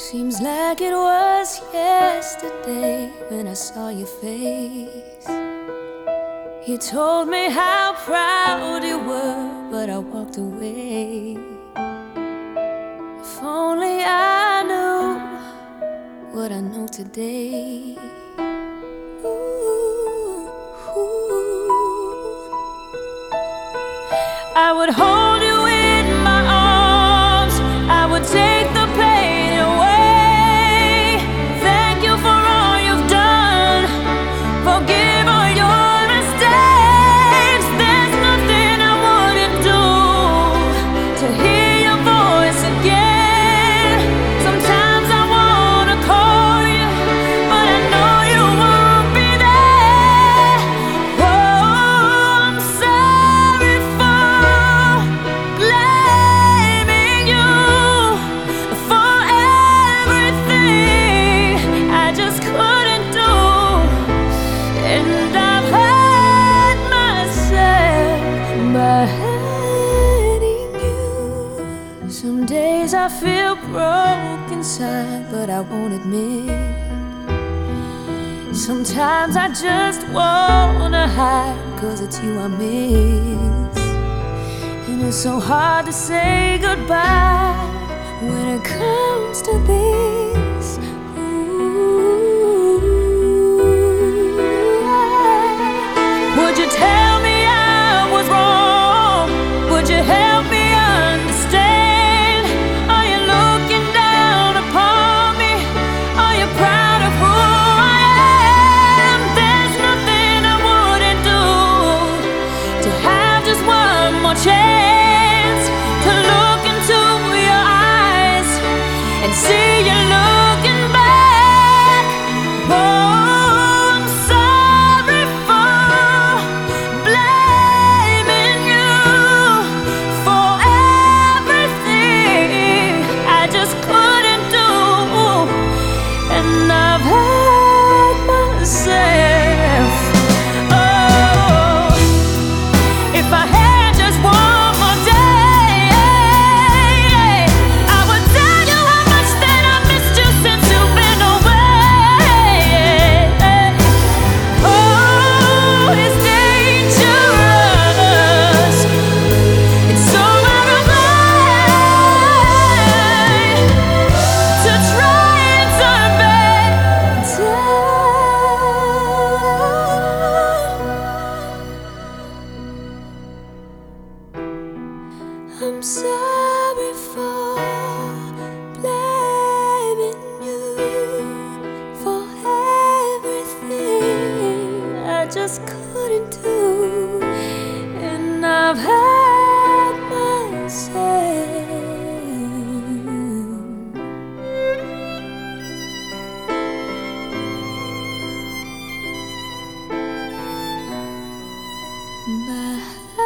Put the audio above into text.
Seems like it was yesterday when I saw your face. You told me how proud you were, but I walked away. If only I knew what I know today. Ooh, ooh. I would hold you in my arms, I would take the pain away. Thank you for all you've done, forgive all your mistakes. There's nothing I wouldn't do to hear your voice again. Sometimes I wanna call you, but I know you won't be there. Oh, I'm sorry for blaming you for everything I just couldn't do. And I've hurt myself by hurting you. Some days I feel broke inside, but I won't admit. Sometimes I just wanna hide, 'cause it's you I miss. And it's so hard to say goodbye when it comes to this. Ooh. Would you tell me I was wrong? Would you help me understand? Are you looking down upon me? Are you proud of who I am? There's nothing I wouldn't do to have just one more chance to look into your eyes and see you looking back. Oh, I'm sorry for blaming you for everything I just couldn't do. And I've hurt myself. Oh, if I had just one more day, I would tell you how much that I missed you since you've been away. Oh, it's dangerous. It's so out of line to try and turn back time. I'm sorry for blaming you for everything I just couldn't do. And I've hurt myself by